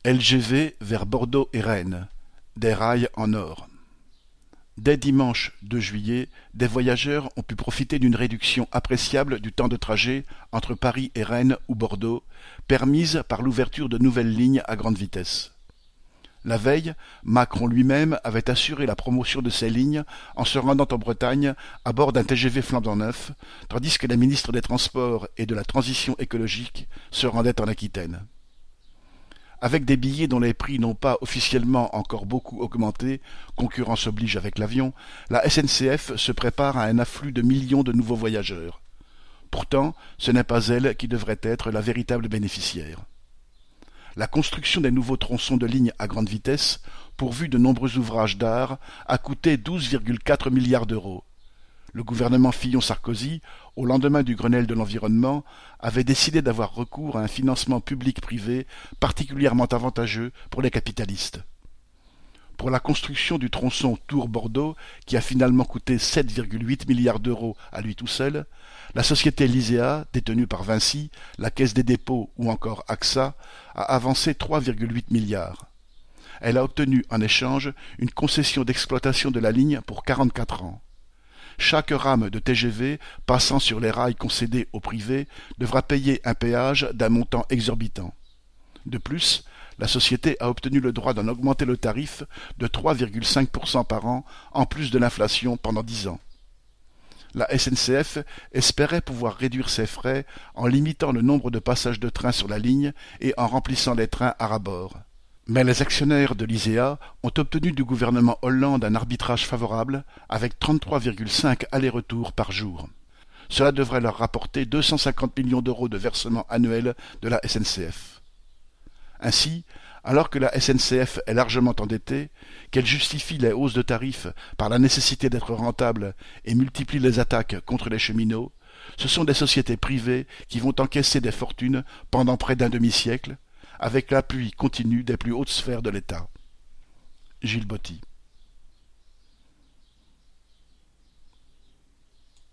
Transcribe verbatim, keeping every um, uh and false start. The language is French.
L G V vers Bordeaux et Rennes, des rails en or. Dès dimanche deux juillet, des voyageurs ont pu profiter d'une réduction appréciable du temps de trajet entre Paris et Rennes ou Bordeaux, permise par l'ouverture de nouvelles lignes à grande vitesse. La veille, Macron lui-même avait assuré la promotion de ces lignes en se rendant en Bretagne à bord d'un T G V flambant neuf, tandis que la ministre des Transports et de la Transition écologique se rendait en Aquitaine. Avec des billets dont les prix n'ont pas officiellement encore beaucoup augmenté, concurrence oblige avec l'avion, la S N C F se prépare à un afflux de millions de nouveaux voyageurs. Pourtant, ce n'est pas elle qui devrait être la véritable bénéficiaire. La construction des nouveaux tronçons de lignes à grande vitesse, pourvus de nombreux ouvrages d'art, a coûté douze virgule quatre milliards d'euros. Le gouvernement Fillon-Sarkozy, au lendemain du Grenelle de l'environnement, avait décidé d'avoir recours à un financement public-privé particulièrement avantageux pour les capitalistes. Pour la construction du tronçon Tours-Bordeaux, qui a finalement coûté sept virgule huit milliards d'euros à lui tout seul, la société Lisea, détenue par Vinci, la Caisse des dépôts ou encore A X A, a avancé trois virgule huit milliards. Elle a obtenu en échange une concession d'exploitation de la ligne pour quarante-quatre ans. Chaque rame de T G V passant sur les rails concédés au privé devra payer un péage d'un montant exorbitant. De plus, la société a obtenu le droit d'en augmenter le tarif de trois virgule cinq pour cent par an, en plus de l'inflation pendant dix ans. La S N C F espérait pouvoir réduire ses frais en limitant le nombre de passages de train sur la ligne et en remplissant les trains à ras-bord. Mais les actionnaires de Lisea ont obtenu du gouvernement Hollande un arbitrage favorable avec trente-trois virgule cinq allers-retours par jour. Cela devrait leur rapporter deux cent cinquante millions d'euros de versement annuel de la S N C F. Ainsi, alors que la S N C F est largement endettée, qu'elle justifie les hausses de tarifs par la nécessité d'être rentable et multiplie les attaques contre les cheminots, ce sont des sociétés privées qui vont encaisser des fortunes pendant près d'un demi-siècle, avec l'appui continu des plus hautes sphères de l'État. Gilles Botti.